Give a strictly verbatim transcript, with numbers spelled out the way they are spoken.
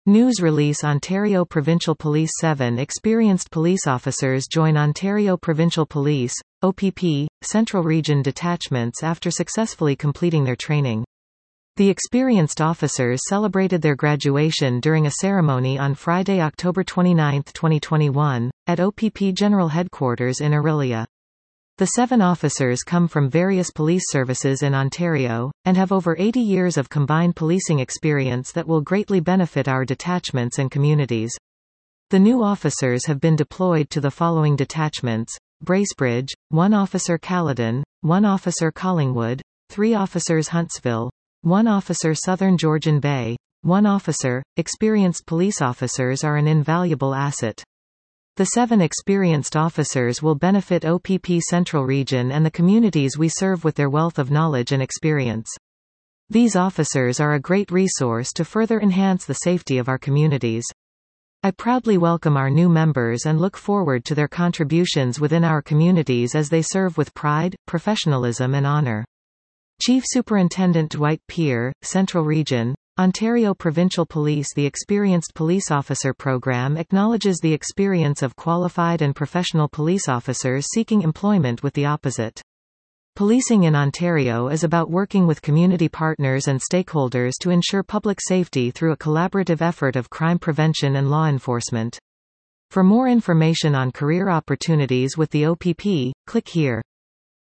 News release Ontario Provincial Police seven experienced police officers join Ontario Provincial Police, O P P, Central Region detachments after successfully completing their training. The experienced officers celebrated their graduation during a ceremony on Friday, October twenty-ninth, twenty twenty-one, at O P P General Headquarters in Orillia. The seven officers come from various police services in Ontario, and have over eighty years of combined policing experience that will greatly benefit our detachments and communities. The new officers have been deployed to the following detachments: Bracebridge, one officer Caledon, one officer Collingwood, three officers Huntsville, one officer Southern Georgian Bay, one officer. Experienced police officers are an invaluable asset. The seven experienced officers will benefit O P P Central Region and the communities we serve with their wealth of knowledge and experience. These officers are a great resource to further enhance the safety of our communities. I proudly welcome our new members and look forward to their contributions within our communities as they serve with pride, professionalism and honor. Chief Superintendent Dwight Peer, Central Region, Ontario Provincial Police. The Experienced Police Officer Program acknowledges the experience of qualified and professional police officers seeking employment with the opposite. Policing in Ontario is about working with community partners and stakeholders to ensure public safety through a collaborative effort of crime prevention and law enforcement. For more information on career opportunities with the O P P, click here.